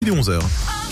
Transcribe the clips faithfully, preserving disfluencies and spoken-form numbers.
Il est onze heures.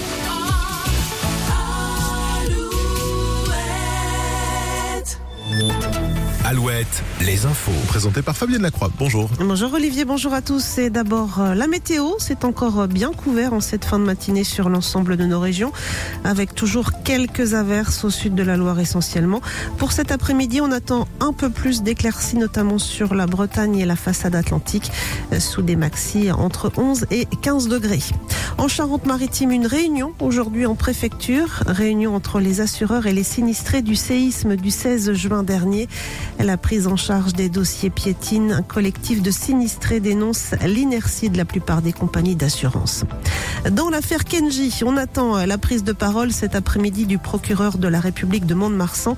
Alouette, les infos. Présenté par Fabienne Lacroix. Bonjour. Bonjour Olivier, bonjour à tous. C'est d'abord la météo. C'est encore bien couvert en cette fin de matinée sur l'ensemble de nos régions, avec toujours quelques averses au sud de la Loire essentiellement. Pour cet après-midi, on attend un peu plus d'éclaircies, notamment sur la Bretagne et la façade atlantique, sous des maxis entre onze et quinze degrés. En Charente-Maritime, une réunion aujourd'hui en préfecture. Réunion entre les assureurs et les sinistrés du séisme du seize juin dernier. La prise en charge des dossiers piétine. Un collectif de sinistrés dénonce l'inertie de la plupart des compagnies d'assurance. Dans l'affaire Kenji, on attend la prise de parole cet après-midi du procureur de la République de Mont-de-Marsan.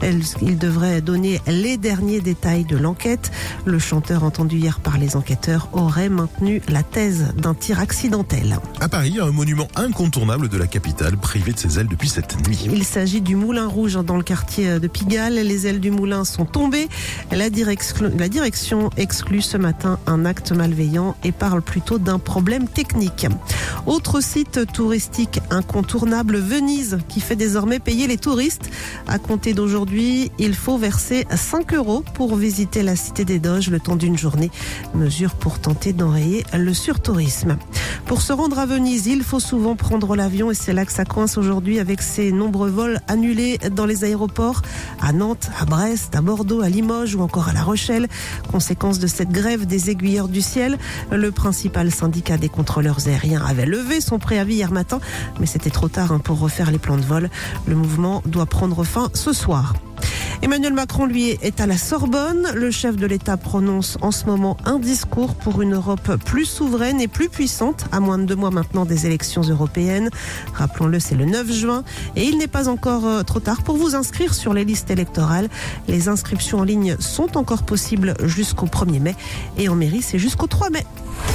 Il devrait donner les derniers détails de l'enquête. Le chanteur entendu hier par les enquêteurs aurait maintenu la thèse d'un tir accidentel. À Paris, un monument incontournable de la capitale, privé de ses ailes depuis cette nuit. Il s'agit du Moulin Rouge dans le quartier de Pigalle. Les ailes du moulin sont tombées. La direction, la direction exclut ce matin un acte malveillant et parle plutôt d'un problème technique. Autre site touristique incontournable, Venise, qui fait désormais payer les touristes. À compter d'aujourd'hui, il faut verser cinq euros pour visiter la cité des Doges le temps d'une journée. Mesure pour tenter d'enrayer le surtourisme. Pour se rendre à Venise, il faut souvent prendre l'avion et c'est là que ça coince aujourd'hui avec ces nombreux vols annulés dans les aéroports à Nantes, à Brest, à Bordeaux, à Limoges ou encore à La Rochelle. Conséquence de cette grève des aiguilleurs du ciel, le principal syndicat des contrôleurs aériens avait levé son préavis hier matin, mais c'était trop tard hein, pour refaire les plans de vol. Le mouvement doit prendre fin ce soir. Emmanuel Macron, lui, est à la Sorbonne. Le chef de l'État prononce en ce moment un discours pour une Europe plus souveraine et plus puissante, à moins de deux mois maintenant des élections européennes. Rappelons-le, c'est le neuf juin. Et il n'est pas encore trop tard pour vous inscrire sur les listes électorales. Les inscriptions en ligne sont encore possibles jusqu'au premier mai. Et en mairie, c'est jusqu'au trois mai.